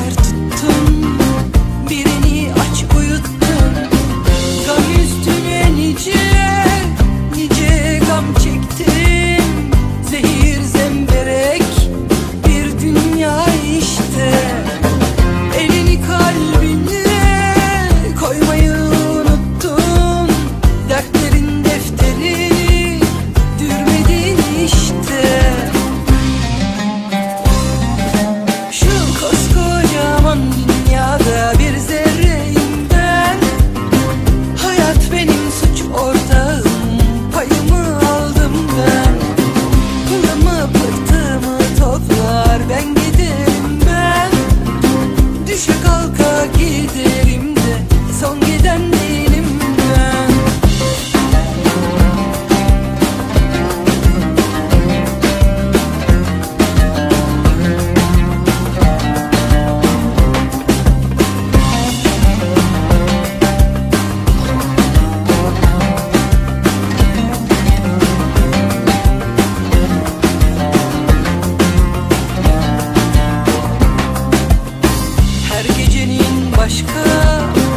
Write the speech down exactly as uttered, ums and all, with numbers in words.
eller tuttun, birini aç uyuttun. Gam üstüne nice, nice gam çektim. Zehir zemberek bir dünya işte. Elini kalbine koymayı unuttun. Dertlerin defterini dürmedin işte. Şu koskocaman dünyada bir zerreyim ben. Hayat benim suç ortağım, payımı aldım ben. Pılımı pırtımı toplar ben giderim ben. Düşe kalka giderim de son giden değilim ben. Her gecenin başka